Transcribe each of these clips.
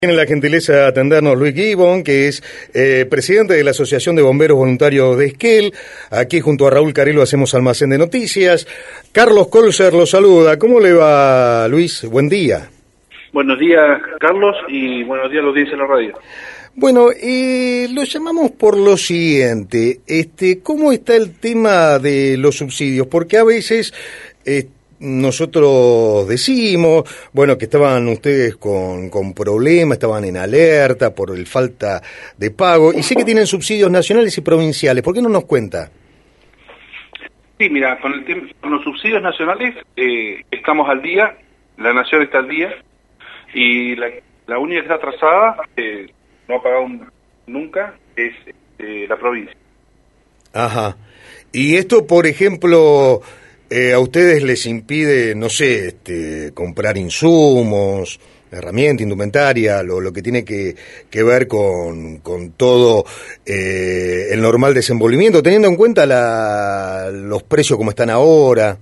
Tiene la gentileza de atendernos Luis Gibbon, que es presidente de la Asociación de Bomberos Voluntarios de Esquel. Aquí junto a Raúl Carelo hacemos Almacén de Noticias. Carlos Colser lo saluda. ¿Cómo le va, Luis? Buen día. Buenos días, Carlos, y buenos días a los audiencia de la radio. Bueno, lo llamamos por lo siguiente. ¿Cómo está el tema de los subsidios? Porque a veces nosotros decimos, bueno, que estaban ustedes con problemas, estaban en alerta por el falta de pago, y sé que tienen subsidios nacionales y provinciales. ¿Por qué no nos cuenta? Sí, mira, con los subsidios nacionales estamos al día, la nación está al día, y la única que está atrasada, no ha pagado nunca, es la provincia. Ajá. Y esto, por ejemplo, a ustedes les impide, no sé, comprar insumos, herramientas, indumentaria, lo que tiene que ver con todo el normal desenvolvimiento, teniendo en cuenta los precios como están ahora.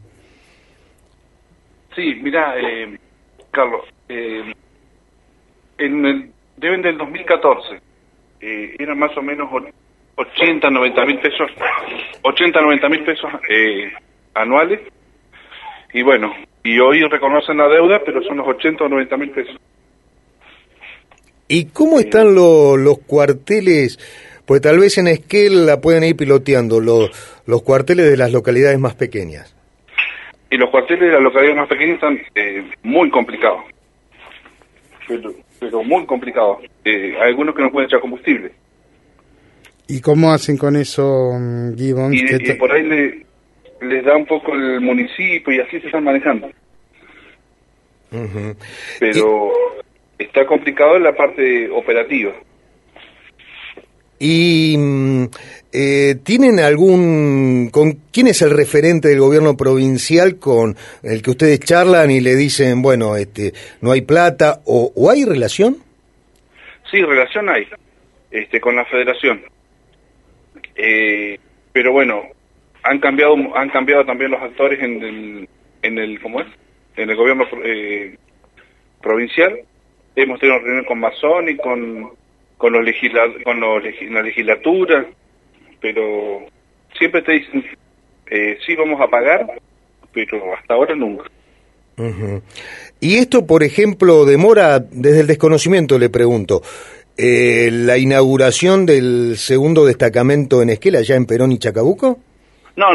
Sí, mira, Carlos, deben del 2014, eran más o menos 80, 90 mil pesos, anuales, y bueno, y hoy reconocen la deuda, pero son los 80 o 90 mil pesos. ¿Y cómo están los cuarteles? Pues tal vez en Esquel la pueden ir piloteando, los cuarteles de las localidades más pequeñas. Y los cuarteles de las localidades más pequeñas están muy complicados, pero muy complicados. Hay algunos que no pueden echar combustible. ¿Y cómo hacen con eso, Gibbons? Y por ahí les da un poco el municipio y así se están manejando. Uh-huh. Pero está complicado en la parte operativa. ¿Y tienen con quién es el referente del gobierno provincial con el que ustedes charlan y le dicen, bueno, no hay plata, o hay relación? Sí, relación hay, con la federación. Pero bueno, han cambiado también los actores en el ¿cómo es? En el gobierno provincial. Hemos tenido una reunión con Mazón y con la legislatura, pero siempre te dicen sí vamos a pagar, pero hasta ahora nunca. Uh-huh. Y esto, por ejemplo, demora desde el desconocimiento, le pregunto, la inauguración del segundo destacamento en Esquel, allá en Perón y Chacabuco. No,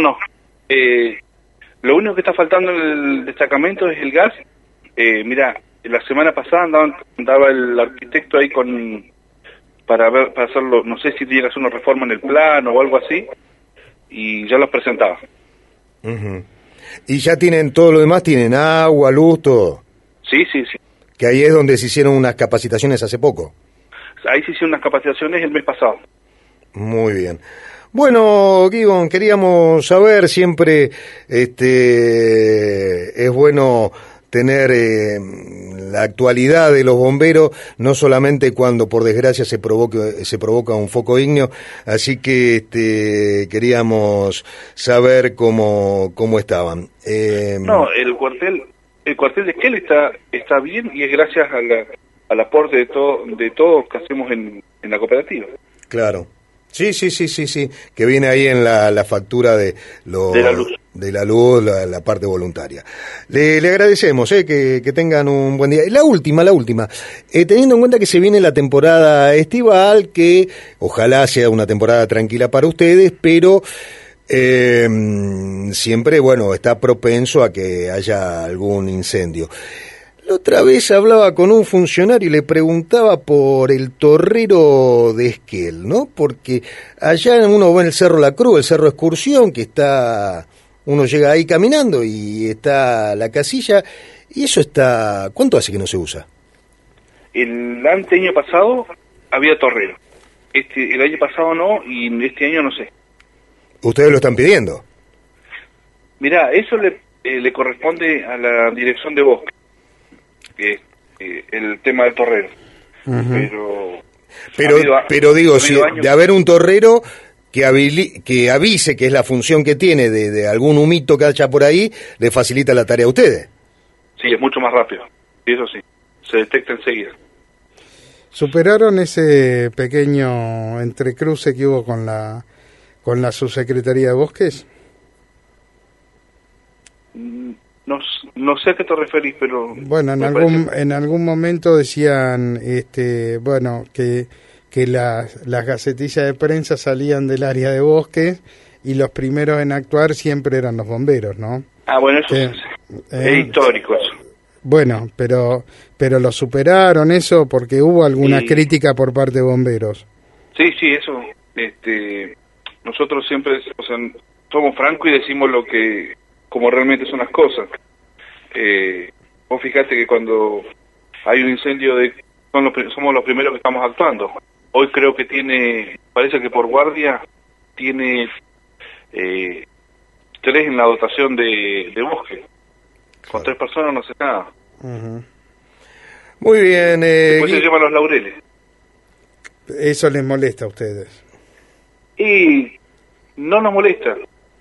lo único que está faltando en el destacamento es el gas. Mira, la semana pasada andaba el arquitecto ahí para hacerlo, no sé si tiene que hacer una reforma en el plano o algo así, y ya los presentaba. Uh-huh. ¿Y ya tienen todo lo demás? ¿Tienen agua, luz, todo? Sí. Que ahí es donde se hicieron unas capacitaciones hace poco. Ahí se hicieron unas capacitaciones el mes pasado. Muy bien. Bueno, Gibbon, queríamos saber, siempre es bueno tener la actualidad de los bomberos, no solamente cuando por desgracia se provoca un foco ígneo, así que queríamos saber cómo estaban. No, el cuartel de Esquel está bien, y es gracias al aporte de todos que hacemos en la cooperativa. Claro. Sí, que viene ahí en la factura de la luz, la parte voluntaria. Le agradecemos que tengan un buen día. La última, teniendo en cuenta que se viene la temporada estival, que ojalá sea una temporada tranquila para ustedes, pero siempre, bueno, está propenso a que haya algún incendio. La otra vez hablaba con un funcionario y le preguntaba por el torrero de Esquel, ¿no? Porque allá uno ve el Cerro La Cruz, el Cerro Excursión, uno llega ahí caminando y está la casilla, y eso está... ¿Cuánto hace que no se usa? El año pasado había torrero. El año pasado no, y este año no sé. ¿Ustedes lo están pidiendo? Mirá, eso le corresponde a la dirección de bosque. El tema del torrero. Uh-huh. Pero digo, si de haber un torrero que avise, que es la función que tiene de algún humito que haya por ahí, le facilita la tarea a ustedes. Sí, es mucho más rápido, y eso sí, se detecta enseguida. ¿Superaron ese pequeño entrecruce que hubo con la Subsecretaría de Bosques? No sé a qué te referís, pero... Bueno, en algún momento decían, bueno, que las gacetillas de prensa salían del área de Bosques y los primeros en actuar siempre eran los bomberos, ¿no? Ah, bueno, eso es histórico eso. Bueno, pero lo superaron eso porque hubo alguna crítica por parte de bomberos. Sí, eso. Nosotros siempre, somos francos y decimos como realmente son las cosas. Vos fijate que cuando hay un incendio somos los primeros que estamos actuando. Hoy creo que parece que por guardia tiene 3 en la dotación de bosque. Con 3 personas no sé nada. Uh-huh. Muy bien. Después se llevan los laureles. ¿Eso les molesta a ustedes? Y no nos molesta.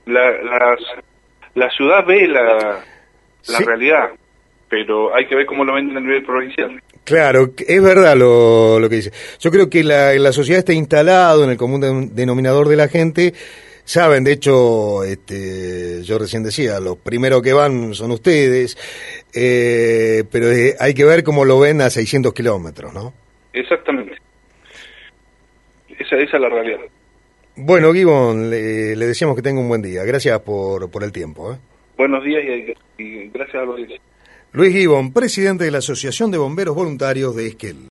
La ciudad ve la ¿Sí? realidad, pero hay que ver cómo lo ven a nivel provincial. Claro, es verdad lo que dice. Yo creo que la sociedad está instalado en el común denominador de la gente. Saben, de hecho, yo recién decía, los primeros que van son ustedes, pero hay que ver cómo lo ven a 600 kilómetros, ¿no? Exactamente. Esa es la realidad. Bueno, Gibbon, le deseamos que tenga un buen día. Gracias por el tiempo. Buenos días y gracias a los días. Luis Gibbon, presidente de la Asociación de Bomberos Voluntarios de Esquel.